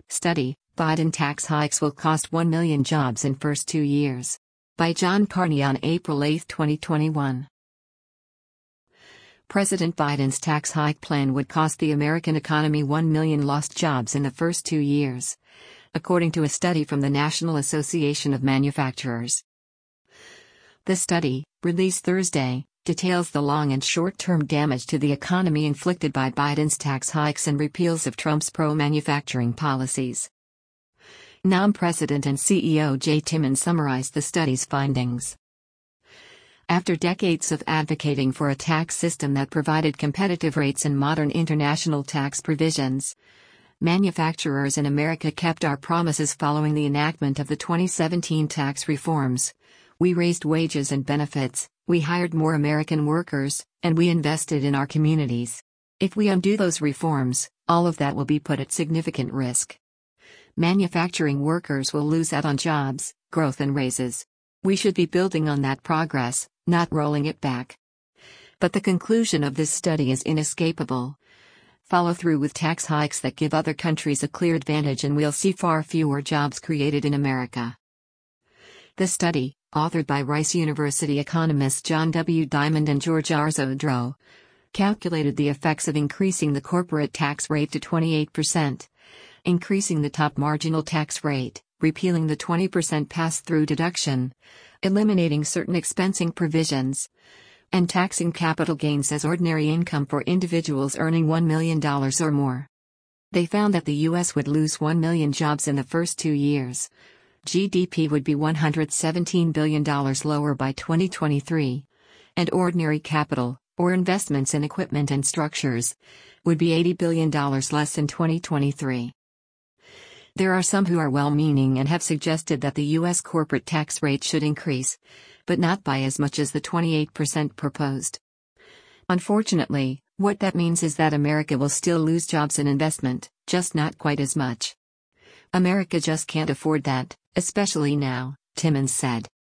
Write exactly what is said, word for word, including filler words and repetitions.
Study: Biden tax hikes will cost one million jobs in first two years. By John Carney on April eighth, twenty twenty-one. President Biden's tax hike plan would cost the American economy one million lost jobs in the first two years, according to a study from the National Association of Manufacturers. The study, released Thursday, details the long and short-term damage to the economy inflicted by Biden's tax hikes and repeals of Trump's pro-manufacturing policies. N A M President and C E O Jay Timmons summarized the study's findings. After decades of advocating for a tax system that provided competitive rates and modern international tax provisions, manufacturers in America kept our promises following the enactment of the twenty seventeen tax reforms. We raised wages and benefits, we hired more American workers, and we invested in our communities. If we undo those reforms, all of that will be put at significant risk. Manufacturing workers will lose out on jobs, growth, and raises. We should be building on that progress, not rolling it back. But the conclusion of this study is inescapable. Follow through with tax hikes that give other countries a clear advantage and we'll see far fewer jobs created in America. The study, authored by Rice University economists John W. Diamond and George R. Zodro, calculated the effects of increasing the corporate tax rate to twenty-eight percent, increasing the top marginal tax rate, repealing the twenty percent pass-through deduction, eliminating certain expensing provisions, and taxing capital gains as ordinary income for individuals earning one million dollars or more. They found that the U S would lose one million jobs in the first two years. G D P would be one hundred seventeen billion dollars lower by twenty twenty-three, and ordinary capital, or investments in equipment and structures, would be eighty billion dollars less in twenty twenty-three. There are some who are well-meaning and have suggested that the U S corporate tax rate should increase, but not by as much as the twenty-eight percent proposed. Unfortunately, what that means is that America will still lose jobs and investment, just not quite as much. America just can't afford that, especially now, Timmons said.